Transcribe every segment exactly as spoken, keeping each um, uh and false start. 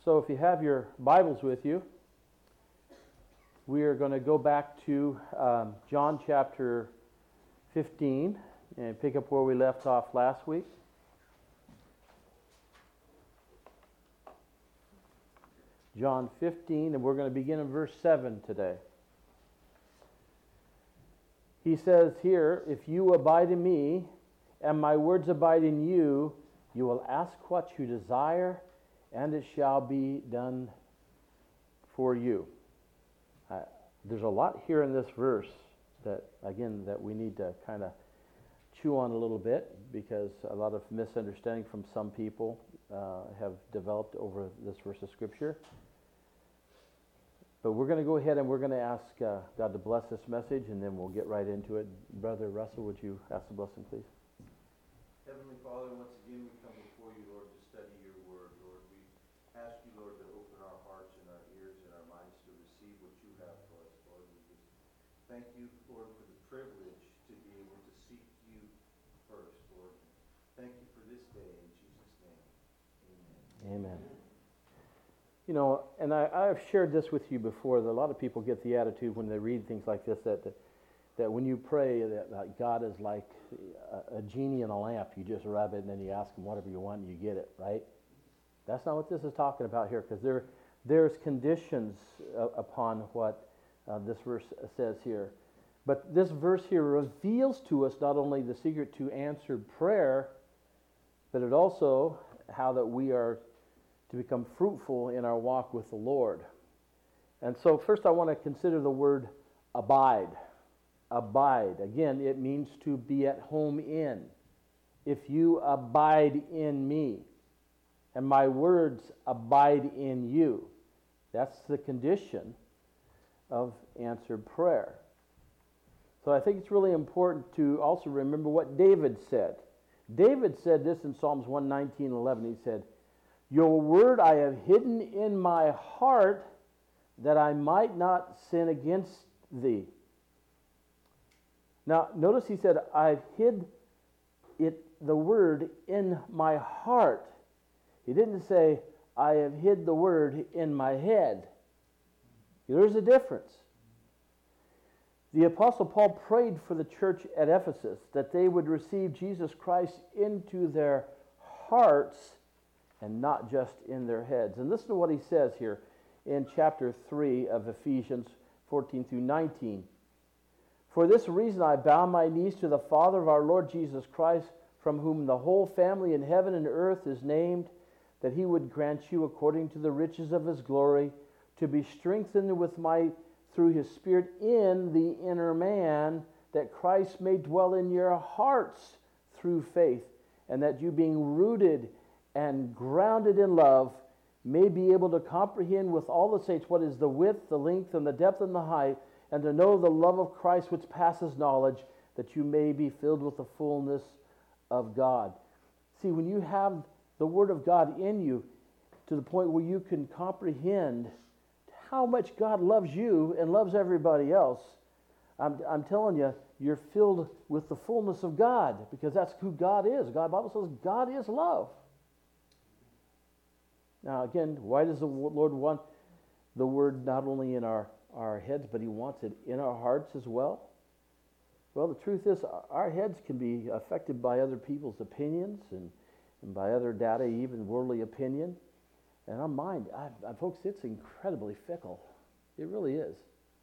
So if you have your Bibles with you, we are going to go back to um, John chapter fifteen and pick up where we left off last week. John fifteen, and we're going to begin in verse seven today. He says here, "If you abide in me, and my words abide in you, you will ask what you desire, and it shall be done for you." Uh, there's a lot here in this verse that, again, that we need to kind of chew on a little bit, because a lot of misunderstanding from some people uh, have developed over this verse of Scripture. But we're going to go ahead and we're going to ask uh, God to bless this message, and then we'll get right into it. Brother Russell, would you ask the blessing, please? Heavenly Father, once again we come before you, Lord, to study your word. Lord, we ask you, Lord, to open our hearts and our ears and our minds to receive what you have for us, Lord. We just thank you, Lord, for the privilege to be able to seek you first, Lord. Thank you for this day, in Jesus' name. Amen. Amen. You know, and I, I've shared this with you before, that a lot of people get the attitude when they read things like this, that that, that when you pray, that, that God is like a, a genie in a lamp. You just rub it and then you ask him whatever you want and you get it, right? That's not what this is talking about here, because there, there's conditions uh, upon what uh, this verse says here. But this verse here reveals to us not only the secret to answered prayer, but it also how that we are to become fruitful in our walk with the Lord. And so first I want to consider the word abide. Abide. Again, it means to be at home in. If you abide in me, and my words abide in you, that's the condition of answered prayer. So I think it's really important to also remember what David said. David said this in Psalms one nineteen eleven. He said, "Your word I have hidden in my heart, that I might not sin against thee." Now, notice he said, "I've hid it, the word, in my heart." He didn't say, "I have hid the word in my head." There's a difference. The Apostle Paul prayed for the church at Ephesus that they would receive Jesus Christ into their hearts and not just in their heads. And listen to what he says here in chapter three of Ephesians fourteen through nineteen. "For this reason I bow my knees to the Father of our Lord Jesus Christ, from whom the whole family in heaven and earth is named, that he would grant you, according to the riches of his glory, to be strengthened with might through his Spirit in the inner man, that Christ may dwell in your hearts through faith, and that you, being rooted and grounded in love, may be able to comprehend with all the saints what is the width, the length, and the depth, and the height, and to know the love of Christ which passes knowledge, that you may be filled with the fullness of God." See, when you have the Word of God in you to the point where you can comprehend how much God loves you and loves everybody else, I'm, I'm telling you, you're filled with the fullness of God, because that's who God is. God, the Bible says God is love. Now again, why does the Lord want the Word not only in our, our heads, but he wants it in our hearts as well? Well, the truth is, our heads can be affected by other people's opinions and, and by other data, even worldly opinion. And our mind, I, I, folks, it's incredibly fickle. It really is.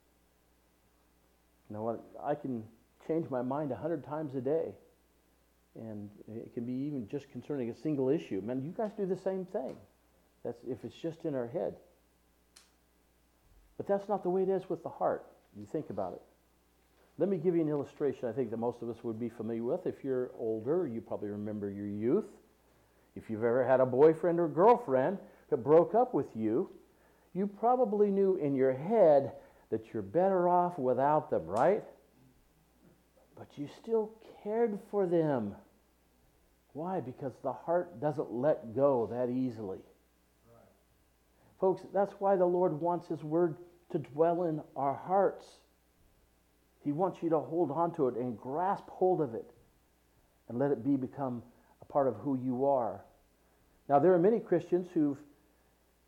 You know what? I can change my mind a hundred times a day. And it can be even just concerning a single issue. Man, you guys do the same thing. That's if it's just in our head. But that's not the way it is with the heart. You think about it. Let me give you an illustration I think that most of us would be familiar with. If you're older, you probably remember your youth. If you've ever had a boyfriend or girlfriend that broke up with you, you probably knew in your head that you're better off without them, right? But you still cared for them. Why? Because the heart doesn't let go that easily. Folks, that's why the Lord wants his word to dwell in our hearts. He wants you to hold on to it and grasp hold of it and let it be become a part of who you are. Now, there are many Christians who've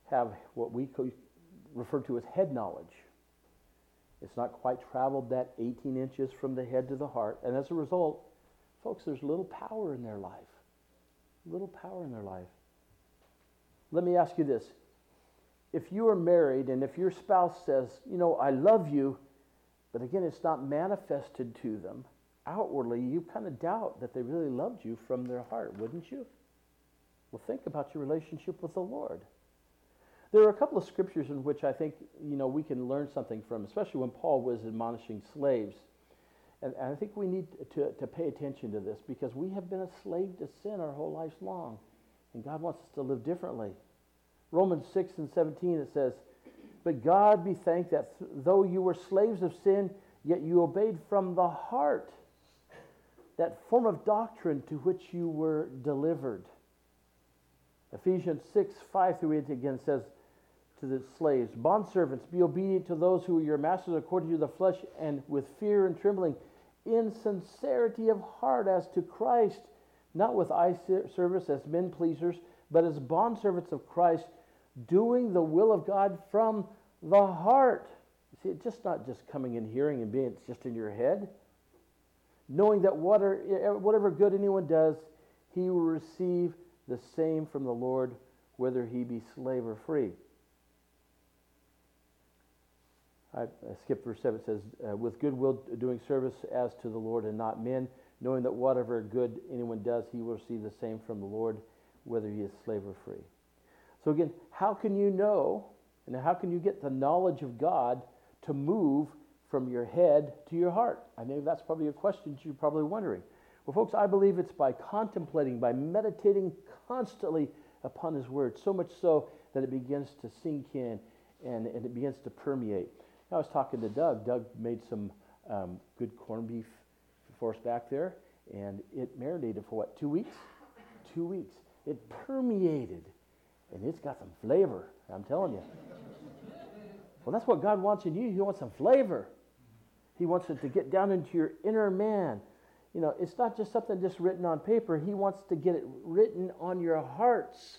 have what we co- refer to as head knowledge. It's not quite traveled that eighteen inches from the head to the heart. And as a result, folks, there's little power in their life. Little power in their life. Let me ask you this. If you are married and if your spouse says, you know, I love you, but again, it's not manifested to them outwardly, you kind of doubt that they really loved you from their heart, wouldn't you? Well, think about your relationship with the Lord. There are a couple of scriptures in which I think, you know, we can learn something from, especially when Paul was admonishing slaves. And, and I think we need to, to pay attention to this because we have been a slave to sin our whole lives long. And God wants us to live differently. Romans six and seventeen, it says, but God be thanked that th- though you were slaves of sin, yet you obeyed from the heart that form of doctrine to which you were delivered. Ephesians six, five through eight again says to the slaves, bondservants, be obedient to those who are your masters according to the flesh and with fear and trembling, in sincerity of heart as to Christ, not with eye service as men pleasers, but as bondservants of Christ, doing the will of God from the heart. You see, it's just not just coming and hearing and being, it's just in your head. Knowing that whatever, whatever good anyone does, he will receive the same from the Lord, whether he be slave or free. I, I skipped verse seven. It says, uh, with good will doing service as to the Lord and not men, knowing that whatever good anyone does, he will receive the same from the Lord, whether he is slave or free. So again, how can you know, and how can you get the knowledge of God to move from your head to your heart? I know that's probably a question you're probably wondering. Well, folks, I believe it's by contemplating, by meditating constantly upon His Word, so much so that it begins to sink in and, and it begins to permeate. I was talking to Doug. Doug made some um, good corned beef for us back there, and it marinated for what, two weeks? Two weeks. It permeated, and it's got some flavor, I'm telling you. Well, that's what God wants in you. He wants some flavor. He wants it to get down into your inner man. You know, it's not just something just written on paper. He wants to get it written on your hearts.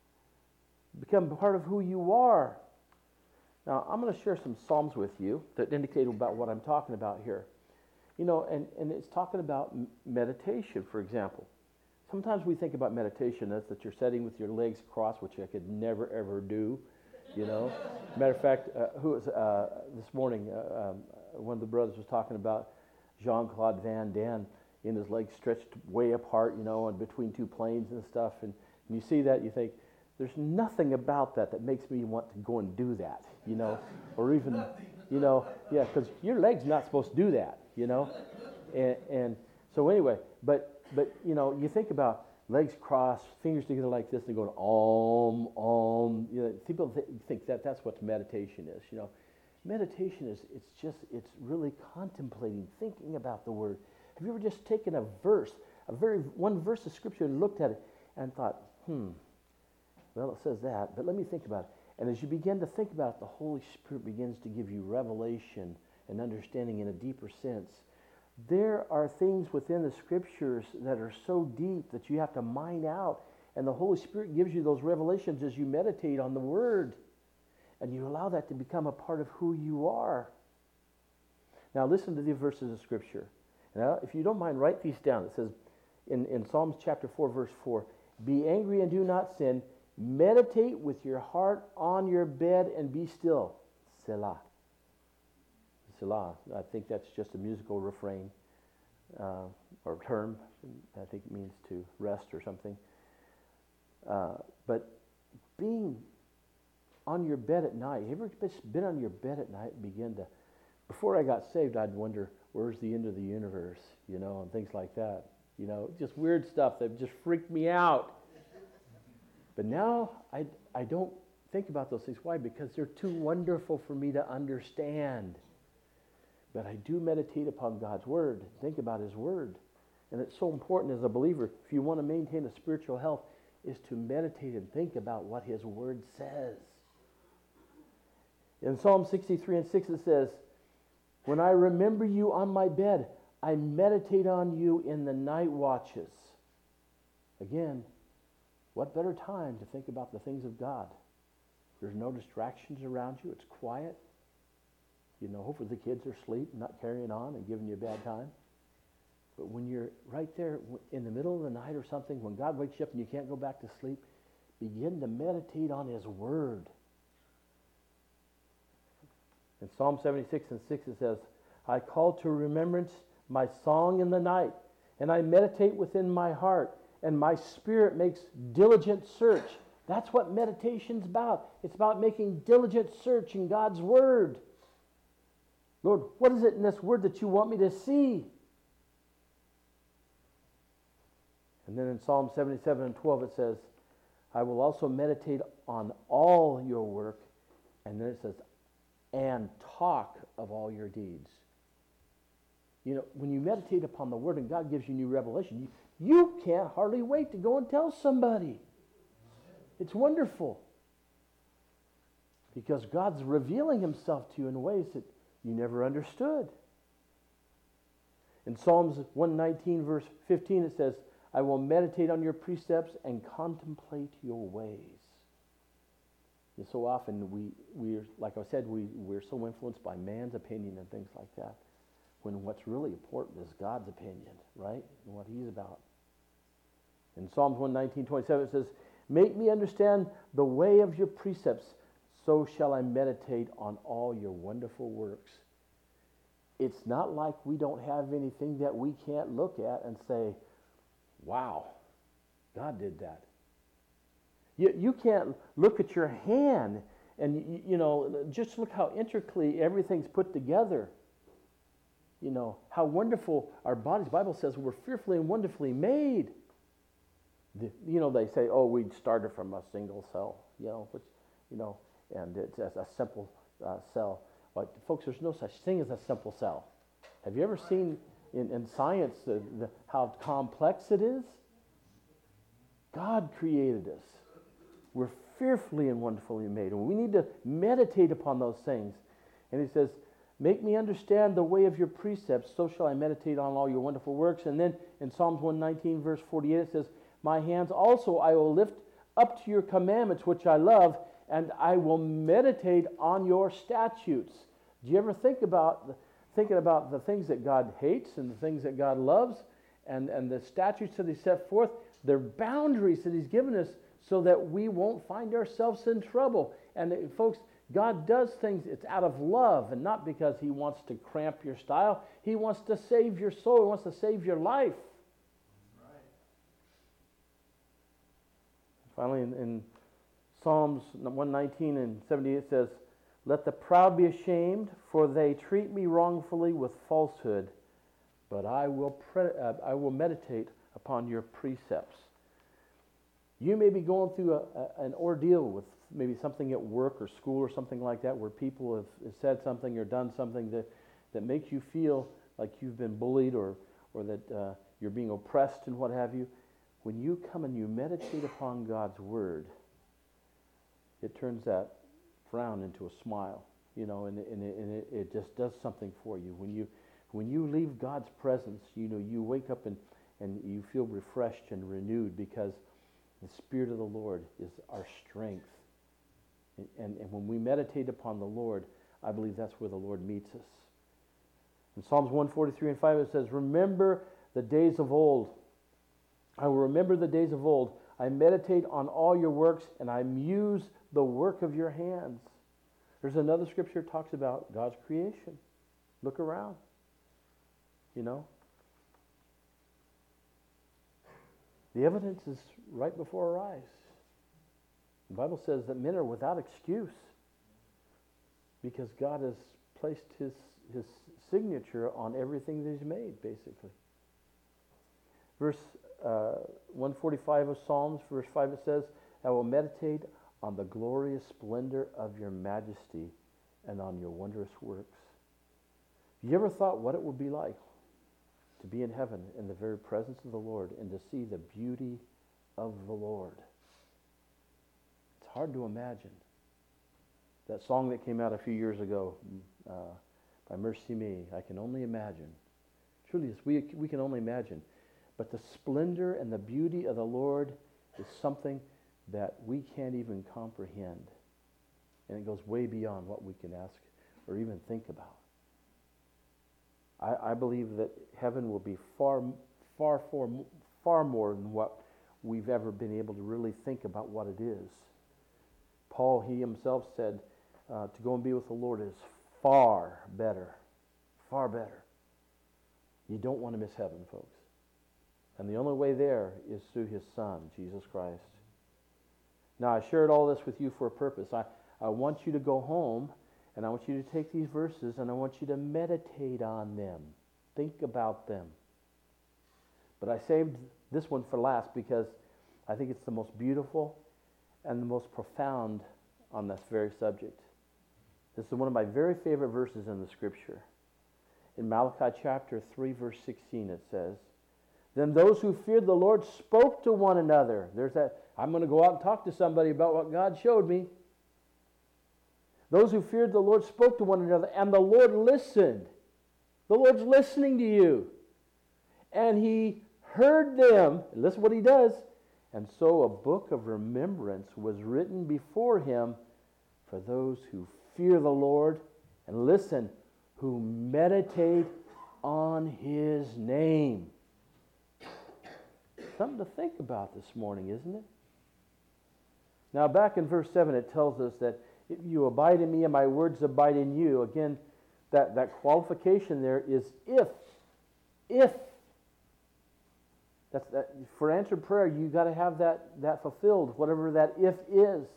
Become part of who you are. Now, I'm going to share some Psalms with you that indicate about what I'm talking about here. You know, and, and it's talking about m- meditation, for example. Sometimes we think about meditation as that you're sitting with your legs crossed, which I could never, ever do, you know. Matter of fact, uh, who was, uh, this morning, uh, um, one of the brothers was talking about Jean-Claude Van Damme in his legs stretched way apart, you know, and between two planes and stuff. And, and you see that, you think, there's nothing about that that makes me want to go and do that, you know, or even, you know, yeah, because your leg's not supposed to do that, you know. And, and so anyway, but, but, you know, you think about legs crossed, fingers together like this, and going, om, om. You know, people th- think that that's what meditation is, you know. Meditation is, it's just, it's really contemplating, thinking about the Word. Have you ever just taken a verse, a very, one verse of Scripture and looked at it and thought, hmm, well, it says that, but let me think about it. And as you begin to think about it, the Holy Spirit begins to give you revelation and understanding in a deeper sense. There are things within the Scriptures that are so deep that you have to mine out, and the Holy Spirit gives you those revelations as you meditate on the Word, and you allow that to become a part of who you are. Now listen to the verses of Scripture. Now, if you don't mind, write these down. It says in, in Psalms chapter four, verse four, be angry and do not sin. Meditate with your heart on your bed and be still. Selah. Selah. I think that's just a musical refrain uh, or term. I think it means to rest or something. Uh, but being on your bed at night, have you ever been on your bed at night and begin to, before I got saved, I'd wonder, where's the end of the universe, you know, and things like that. You know, just weird stuff that just freaked me out. But now I, I don't think about those things. Why? Because they're too wonderful for me to understand. But I do meditate upon God's Word, think about His Word. And it's so important as a believer, if you want to maintain a spiritual health, is to meditate and think about what His Word says. In Psalm sixty-three and six it says, when I remember you on my bed, I meditate on you in the night watches. Again, what better time to think about the things of God? There's no distractions around you. It's quiet. You know, hopefully the kids are asleep, not carrying on and giving you a bad time. But when you're right there in the middle of the night or something, when God wakes you up and you can't go back to sleep, begin to meditate on His Word. In Psalm seventy-six and six it says, I call to remembrance my song in the night, and I meditate within my heart, and my spirit makes diligent search. That's what meditation's about. It's about making diligent search in God's Word. Lord, what is it in this Word that you want me to see? And then in Psalm seventy-seven and twelve it says, I will also meditate on all your work. And then it says, and talk of all your deeds. You know, when you meditate upon the Word and God gives you new revelation, you, you can't hardly wait to go and tell somebody. It's wonderful. Because God's revealing Himself to you in ways that you never understood. In Psalms one nineteen verse fifteen it says, I will meditate on your precepts and contemplate your ways. And so often we, we're, like I said, we, we're so influenced by man's opinion and things like that, when what's really important is God's opinion, right? And what He's about. In Psalms one nineteen twenty-seven it says, make me understand the way of your precepts, so shall I meditate on all your wonderful works. It's not like we don't have anything that we can't look at and say, wow, God did that. You, you can't look at your hand and, you, you know, just look how intricately everything's put together. You know, how wonderful our bodies. The Bible says we're fearfully and wonderfully made. The, you know, they say, oh, we started from a single cell, you know, which, you know, and it's a, a simple uh, cell. But folks, there's no such thing as a simple cell. Have you ever seen in, in science the, the, how complex it is? God created us. We're fearfully and wonderfully made. And we need to meditate upon those things. And He says, make me understand the way of your precepts, so shall I meditate on all your wonderful works. And then in Psalms one nineteen verse forty-eight it says, my hands also I will lift up to your commandments, which I love, and I will meditate on your statutes. Do you ever think about the, thinking about the things that God hates and the things that God loves and, and the statutes that He set forth? They're boundaries that He's given us so that we won't find ourselves in trouble. And uh, folks, God does things, it's out of love and not because He wants to cramp your style. He wants to save your soul. He wants to save your life. Right. Finally, in, in Psalms one nineteen and seventy-eight it says, let the proud be ashamed, for they treat me wrongfully with falsehood, but I will pre- uh, I will meditate upon your precepts. You may be going through a, a, an ordeal with maybe something at work or school or something like that, where people have, have said something or done something that, that makes you feel like you've been bullied or, or that uh, you're being oppressed and what have you. When you come and you meditate upon God's Word, it turns that frown into a smile, you know, and, and, it, and it, it just does something for you. When you when you leave God's presence, you know, you wake up and, and you feel refreshed and renewed because the Spirit of the Lord is our strength. And, and, and when we meditate upon the Lord, I believe that's where the Lord meets us. In Psalms one forty-three and five it says, remember the days of old. I will remember the days of old. I meditate on all your works, and I muse the work of your hands. There's another scripture that talks about God's creation. Look around. You know? The evidence is right before our eyes. The Bible says that men are without excuse because God has placed His, his signature on everything that He's made, basically. Verse uh, one forty-five of Psalms, verse five, it says, I will meditate on the glorious splendor of your majesty and on your wondrous works. Have you ever thought what it would be like to be in heaven in the very presence of the Lord and to see the beauty of the Lord? It's hard to imagine. That song that came out a few years ago uh, by Mercy Me, I can only imagine. Truly, we, we can only imagine. But the splendor and the beauty of the Lord is something that we can't even comprehend. And it goes way beyond what we can ask or even think about. I, I believe that heaven will be far, far, far, far more than what we've ever been able to really think about what it is. Paul, he himself said, uh, to go and be with the Lord is far better. Far better. You don't want to miss heaven, folks. And the only way there is through His Son, Jesus Christ. Now, I shared all this with you for a purpose. I, I want you to go home, and I want you to take these verses, and I want you to meditate on them. Think about them. But I saved this one for last because I think it's the most beautiful and the most profound on this very subject. This is one of my very favorite verses in the Scripture. In Malachi chapter three, verse sixteen, it says, "Then those who feared the Lord spoke to one another." There's that, I'm going to go out and talk to somebody about what God showed me. Those who feared the Lord spoke to one another, and the Lord listened. The Lord's listening to you. And He heard them. And listen what He does. And so a book of remembrance was written before Him for those who fear the Lord, and listen, who meditate on His name. Something to think about this morning, isn't it? Now, back in verse seven, it tells us that if you abide in me and my words abide in you, again, that, that qualification there is if. If. That's that, for answered prayer, you got to have that, that fulfilled, whatever that if is.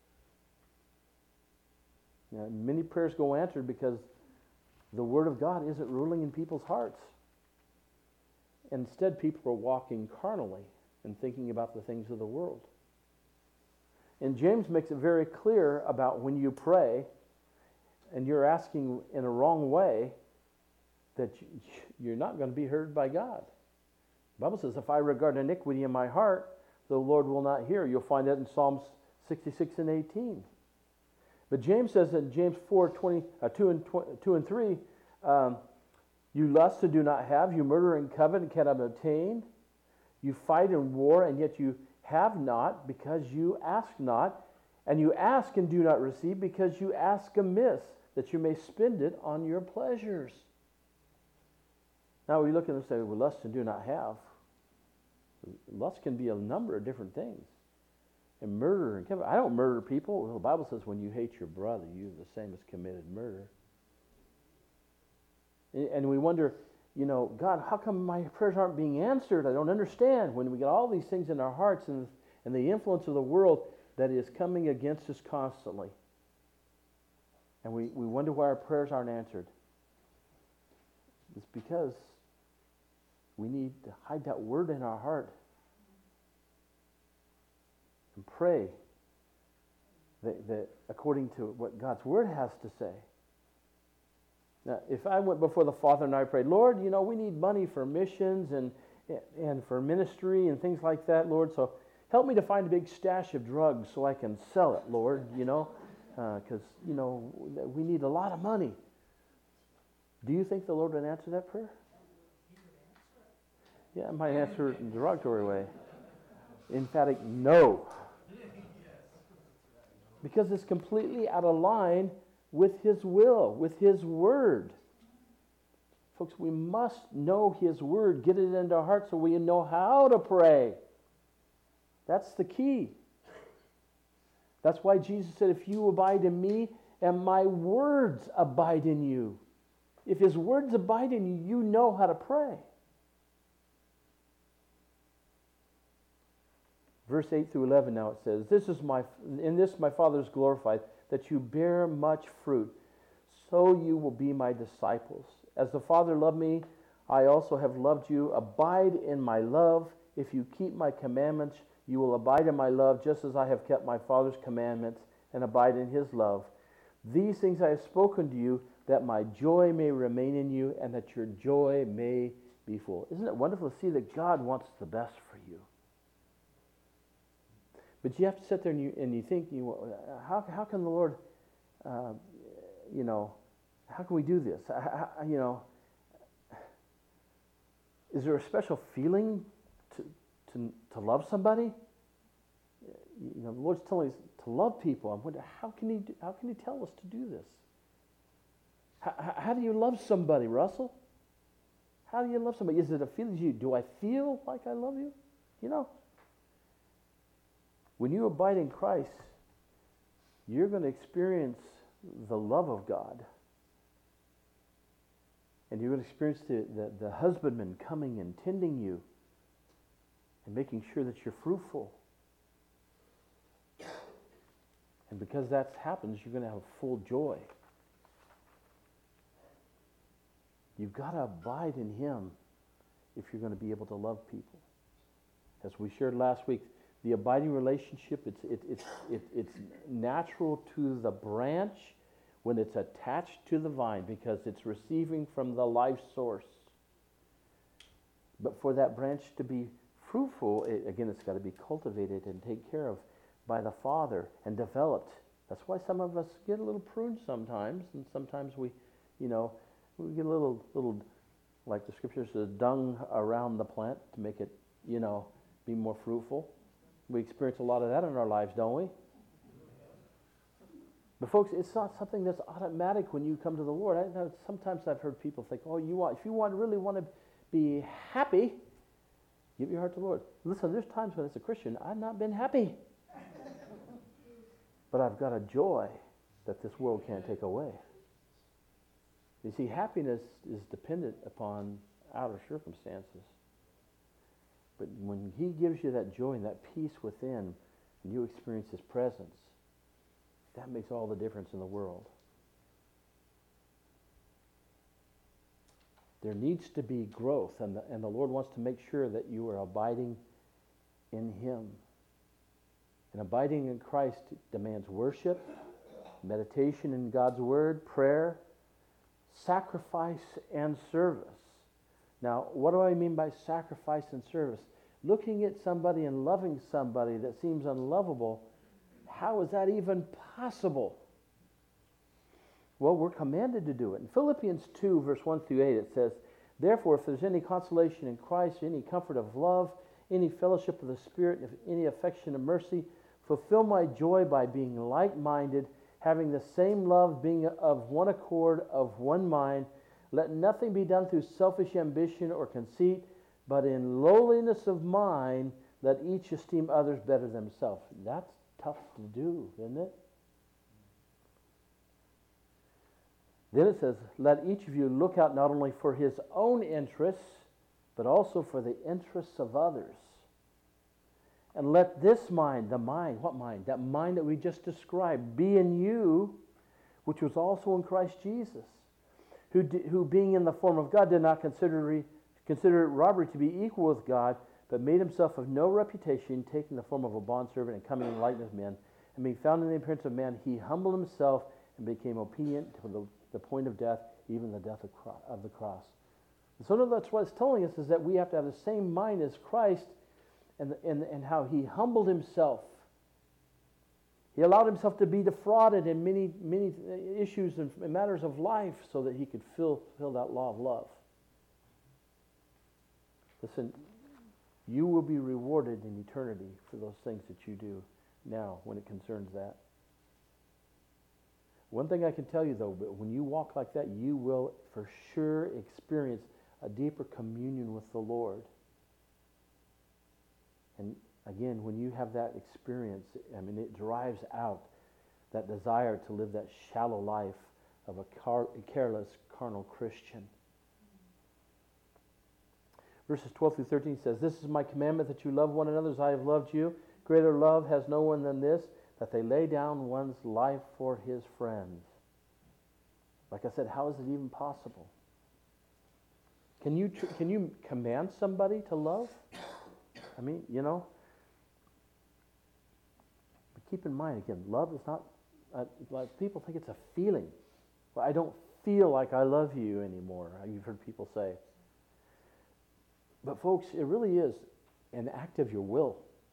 Now, many prayers go answered because the Word of God isn't ruling in people's hearts. Instead, people are walking carnally and thinking about the things of the world. And James makes it very clear about when you pray and you're asking in a wrong way that you're not going to be heard by God. The Bible says, if I regard iniquity in my heart, the Lord will not hear. You'll find that in Psalms sixty-six and eighteen. But James says in James four, twenty, uh, two, and tw- two and three, um, you lust and do not have, you murder and covet and cannot obtain, you fight and war and yet you have not because you ask not, and you ask and do not receive because you ask amiss, that you may spend it on your pleasures. Now we look at it and say, well, lust and do not have. Lust can be a number of different things. And murder and covet. I don't murder people. Well, the Bible says when you hate your brother, you the same as committed murder. And we wonder, you know, God, how come my prayers aren't being answered? I don't understand. When we get all these things in our hearts and, and the influence of the world that is coming against us constantly. And we, we wonder why our prayers aren't answered. It's because we need to hide that word in our heart and pray that, that according to what God's word has to say. Now, if I went before the Father and I prayed, Lord, you know, we need money for missions and and for ministry and things like that, Lord, so help me to find a big stash of drugs so I can sell it, Lord, you know, because, uh, you know, we need a lot of money. Do you think the Lord would answer that prayer? Yeah, I might answer it in a derogatory way. Emphatic no. Because it's completely out of line with His will, with His word. Folks, we must know His word, get it into our hearts so we know how to pray. That's the key. That's why Jesus said, if you abide in me and my words abide in you. If His words abide in you, you know how to pray. Verse eight through eleven now it says, This is my in this my Father is glorified, that you bear much fruit, so you will be my disciples. As the Father loved me, I also have loved you. Abide in my love. If you keep my commandments, you will abide in my love, just as I have kept my Father's commandments and abide in His love. These things I have spoken to you, that my joy may remain in you, and that your joy may be full. Isn't it wonderful to see that God wants the best for you? But you have to sit there and you and you think, you how how can the Lord, uh, you know, how can we do this? How, you know, is there a special feeling to to to love somebody? You know, the Lord's telling us to to love people. I wonder, how can he do, how can he tell us to do this? How, how do you love somebody, Russell? How do you love somebody? Is it a feeling? Do, you, do I feel like I love you? You know, when you abide in Christ, you're going to experience the love of God. And you're going to experience the, the, the husbandman coming and tending you and making sure that you're fruitful. And because that happens, you're going to have full joy. You've got to abide in Him if you're going to be able to love people. As we shared last week, the abiding relationship, it's, it, it's, it, it's natural to the branch when it's attached to the vine because it's receiving from the life source. But for that branch to be fruitful, it, again, it's got to be cultivated and taken care of by the Father and developed. That's why some of us get a little pruned sometimes, and sometimes we, you know, we get a little, little, like the scripture says, dung around the plant to make it, you know, be more fruitful. We experience a lot of that in our lives, don't we? But folks, it's not something that's automatic when you come to the Lord. I know sometimes I've heard people think, "Oh, you want if you want really want to be happy, give your heart to the Lord." Listen, there's times when as a Christian I've not been happy, but I've got a joy that this world can't take away. You see, happiness is dependent upon outer circumstances. But when He gives you that joy and that peace within, and you experience His presence, that makes all the difference in the world. There needs to be growth, and the, and the Lord wants to make sure that you are abiding in Him. And abiding in Christ demands worship, meditation in God's Word, prayer, sacrifice, and service. Now, what do I mean by sacrifice and service? Looking at somebody and loving somebody that seems unlovable, how is that even possible? Well, we're commanded to do it. In Philippians two, verse one through eight, it says, "Therefore, if there's any consolation in Christ, any comfort of love, any fellowship of the Spirit, if any affection and mercy, fulfill my joy by being like-minded, having the same love, being of one accord, of one mind. Let nothing be done through selfish ambition or conceit, but in lowliness of mind, let each esteem others better than himself." That's tough to do, isn't it? Then it says, "Let each of you look out not only for his own interests, but also for the interests of others. And let this mind," the mind, what mind? That mind that we just described, "be in you, which was also in Christ Jesus, who, di- who being in the form of God did not consider, re- consider it robbery to be equal with God, but made himself of no reputation, taking the form of a bondservant and coming in the likeness of men. And being found in the appearance of man, he humbled himself and became obedient to the, the point of death, even the death of, cro- of the cross." And so that's what it's telling us, is that we have to have the same mind as Christ, and, and, and how he humbled himself. He allowed himself to be defrauded in many, many issues and matters of life so that he could fill, fill that law of love. Listen, you will be rewarded in eternity for those things that you do now when it concerns that. One thing I can tell you, though, but when you walk like that, you will for sure experience a deeper communion with the Lord. And again, when you have that experience, I mean, it drives out that desire to live that shallow life of a, car- a careless, carnal Christian. Verses twelve through thirteen says, "This is my commandment, that you love one another as I have loved you. Greater love has no one than this, that they lay down one's life for his friends." Like I said, how is it even possible? Can you tr- can you command somebody to love? I mean, you know. But keep in mind, again, love is not, uh, like people think it's a feeling. Well, I don't feel like I love you anymore. You've heard people say. But folks, it really is an act of your will.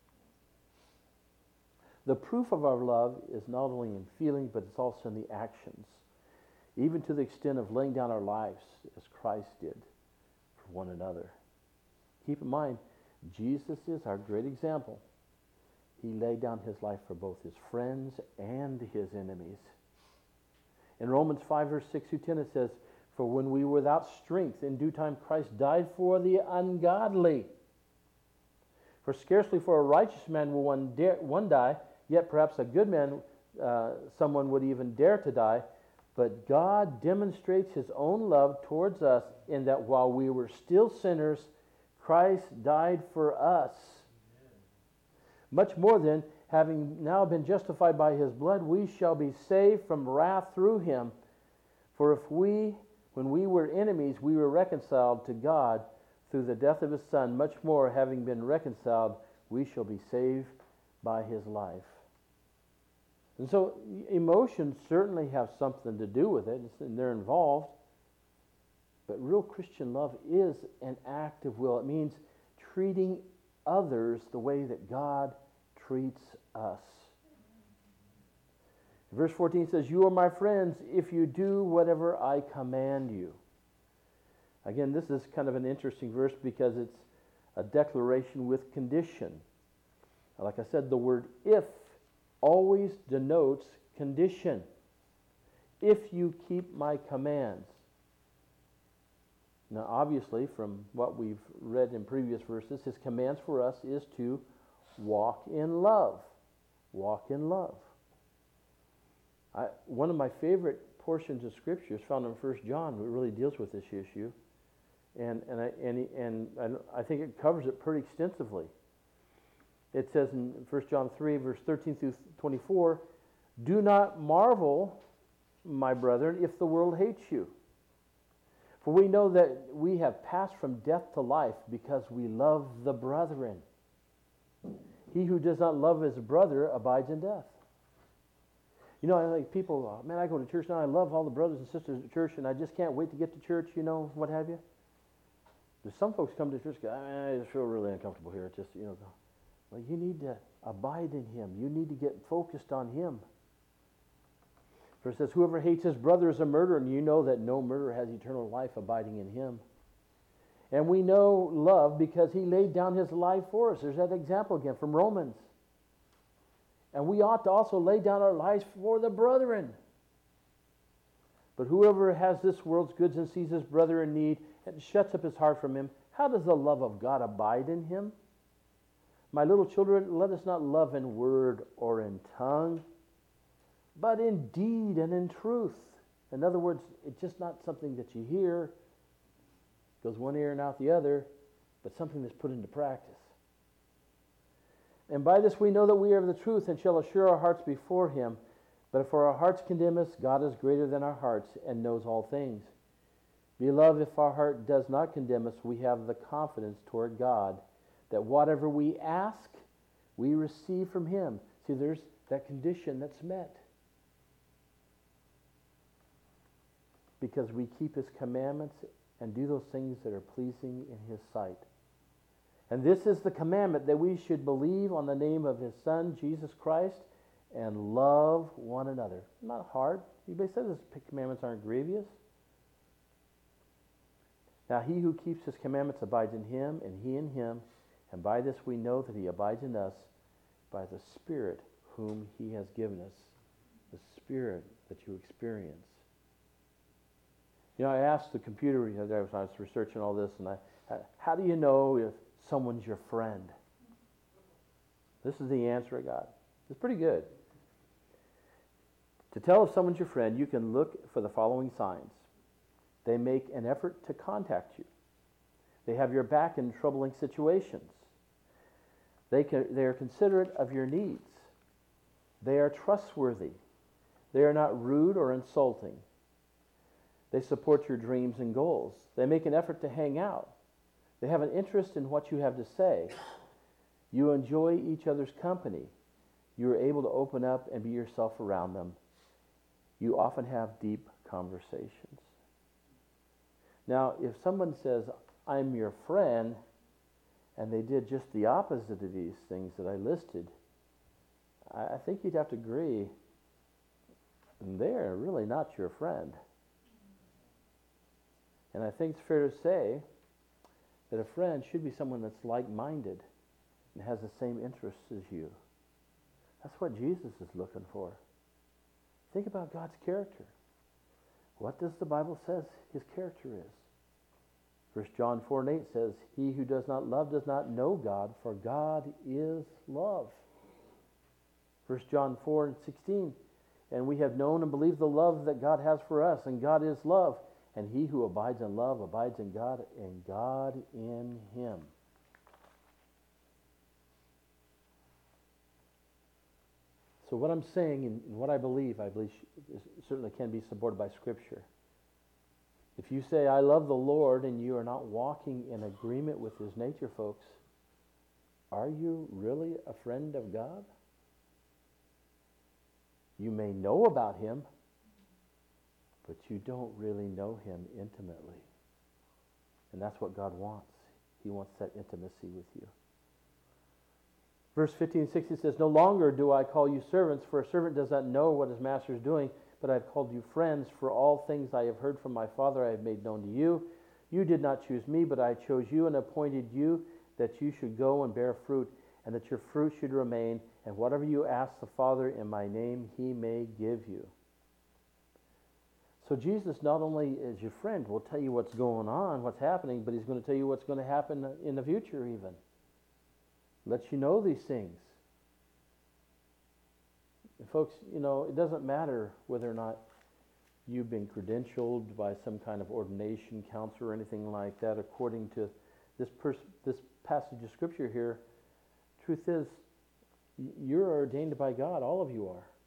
The proof of our love is not only in feeling, but it's also in the actions. Even to the extent of laying down our lives as Christ did for one another. Keep in mind, Jesus is our great example. He laid down his life for both his friends and his enemies. In Romans five, verse six through ten, it says, "For when we were without strength, in due time Christ died for the ungodly. For scarcely for a righteous man will one, dare, one die, yet perhaps a good man, uh, someone would even dare to die. But God demonstrates his own love towards us in that while we were still sinners, Christ died for us. Much more then, having now been justified by his blood, we shall be saved from wrath through him. For if we, when we were enemies, we were reconciled to God through the death of his Son, much more, having been reconciled, we shall be saved by his life." And so emotions certainly have something to do with it, and they're involved. But real Christian love is an act of will. It means treating others the way that God treats us. Verse fourteen says, "You are my friends if you do whatever I command you." Again, this is kind of an interesting verse because it's a declaration with condition. Like I said, the word "if" always denotes condition. If you keep my commands. Now, obviously, from what we've read in previous verses, his commands for us is to walk in love. Walk in love. I, one of my favorite portions of Scripture is found in First John. It really deals with this issue. And, and, I, and, and I think it covers it pretty extensively. It says in First John three, verse thirteen through twenty-four, "Do not marvel, my brethren, if the world hates you. For we know that we have passed from death to life because we love the brethren. He who does not love his brother abides in death." You know, I like people, man, I go to church now, I love all the brothers and sisters at church, and I just can't wait to get to church, you know, what have you. There's some folks come to church and go, I just feel really uncomfortable here. Just, you know, well, you need to abide in him. You need to get focused on him. For it says, "Whoever hates his brother is a murderer, and you know that no murderer has eternal life abiding in him. And we know love because he laid down his life for us." There's that example again from Romans. "And we ought to also lay down our lives for the brethren. But whoever has this world's goods and sees his brother in need and shuts up his heart from him, how does the love of God abide in him? My little children, let us not love in word or in tongue, but in deed and in truth." In other words, it's just not something that you hear, goes one ear and out the other, but something that's put into practice. "And by this we know that we are of the truth and shall assure our hearts before him. But if our hearts condemn us, God is greater than our hearts and knows all things. Beloved, if our heart does not condemn us, we have the confidence toward God that whatever we ask, we receive from him." See, there's that condition that's met. Because we keep his commandments and do those things that are pleasing in his sight. "And this is the commandment, that we should believe on the name of his Son, Jesus Christ, and love one another." Not hard. Anybody says his commandments aren't grievous? "Now he who keeps his commandments abides in him, and he in him. And by this we know that he abides in us, by the Spirit whom he has given us." The Spirit that you experience. You know, I asked the computer the other day, I was researching all this, and I, how do you know if someone's your friend? This is the answer I got. It's pretty good. To tell if someone's your friend, you can look for the following signs. They make an effort to contact you. They have your back in troubling situations. They, can, they are considerate of your needs. They are trustworthy. They are not rude or insulting. They support your dreams and goals. They make an effort to hang out. They have an interest in what you have to say. You enjoy each other's company. You are able to open up and be yourself around them. You often have deep conversations. Now, if someone says, "I'm your friend," and they did just the opposite of these things that I listed, I think you'd have to agree they're really not your friend. And I think it's fair to say that a friend should be someone that's like-minded and has the same interests as you. That's what Jesus is looking for. Think about God's character. What does the Bible says his character is? First John four and eight says, he who does not love does not know God, for God is love. First John four and sixteen, and we have known and believed the love that God has for us, and God is love. And he who abides in love abides in God, and God in him. So what I'm saying and what I believe, I believe certainly can be supported by Scripture. If you say, I love the Lord, and you are not walking in agreement with his nature, folks, are you really a friend of God? You may know about him, but you don't really know him intimately. And that's what God wants. He wants that intimacy with you. Verse fifteen and sixteen says, no longer do I call you servants, for a servant does not know what his master is doing, but I have called you friends, for all things I have heard from my Father I have made known to you. You did not choose me, but I chose you and appointed you that you should go and bear fruit, and that your fruit should remain, and whatever you ask the Father in my name, he may give you. So Jesus not only as your friend will tell you what's going on, what's happening, but he's going to tell you what's going to happen in the future even. Let you know these things. And folks, you know, it doesn't matter whether or not you've been credentialed by some kind of ordination counselor or anything like that. According to this pers- this passage of Scripture here, truth is, you're ordained by God. All of you are.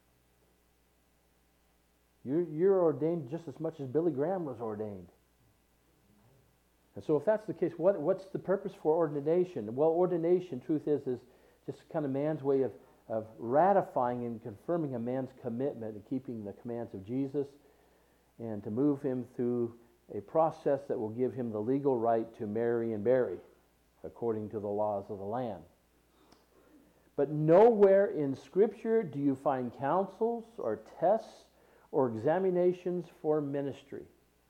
You're, you're ordained just as much as Billy Graham was ordained. And so if that's the case, what, what's the purpose for ordination? Well, ordination, truth is, is just kind of man's way of, of ratifying and confirming a man's commitment to keeping the commands of Jesus and to move him through a process that will give him the legal right to marry and bury according to the laws of the land. But nowhere in Scripture do you find counsels or tests or examinations for ministry.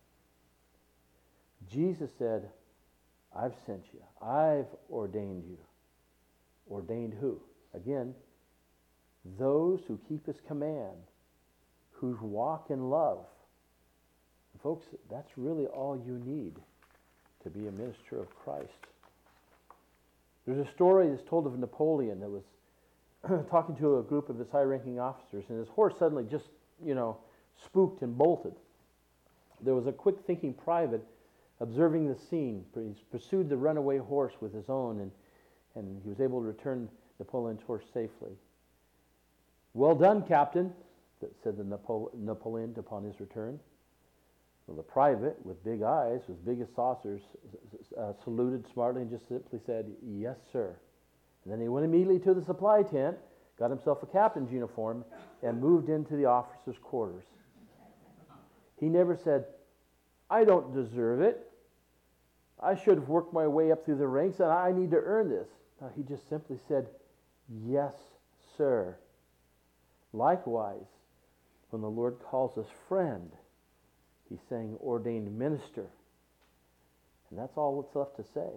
Jesus said, I've sent you. I've ordained you. Ordained who? Again, those who keep his command, who walk in love. And folks, that's really all you need to be a minister of Christ. There's a story that's told of Napoleon that was talking to a group of his high-ranking officers, and his horse suddenly just, you know, spooked and bolted. There was a quick-thinking private observing the scene. He pursued the runaway horse with his own, and, and he was able to return Napoleon's horse safely. Well done, Captain, said the Napo- Napoleon upon his return. Well, the private, with big eyes, with big as saucers, uh, saluted smartly and just simply said, yes, sir. And then he went immediately to the supply tent, got himself a captain's uniform, and moved into the officers' quarters. He never said, I don't deserve it. I should have worked my way up through the ranks, and I need to earn this. No, he just simply said, yes, sir. Likewise, when the Lord calls us friend, he's saying ordained minister. And that's all that's left to say.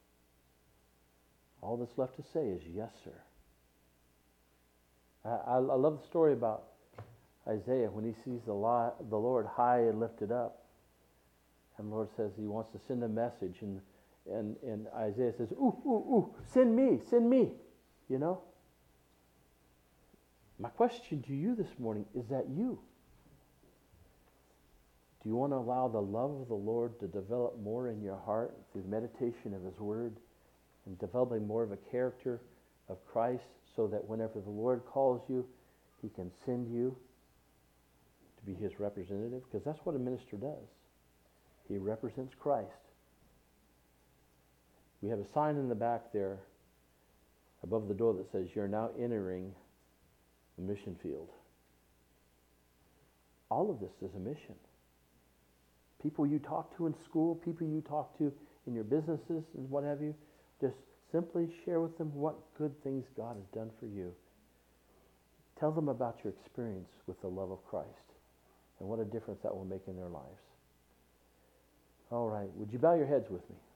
All that's left to say is yes, sir. I, I, I love the story about Isaiah when he sees the, li- the Lord high and lifted up. And the Lord says he wants to send a message. And, and, and Isaiah says, ooh, ooh, ooh, send me, send me. You know? My question to you this morning, is that you? Do you want to allow the love of the Lord to develop more in your heart through the meditation of his word and developing more of a character of Christ so that whenever the Lord calls you, he can send you to be his representative? Because that's what a minister does. He represents Christ. We have a sign in the back there above the door that says, you're now entering the mission field. All of this is a mission. People you talk to in school, people you talk to in your businesses and what have you, just simply share with them what good things God has done for you. Tell them about your experience with the love of Christ and what a difference that will make in their lives. All right, would you bow your heads with me?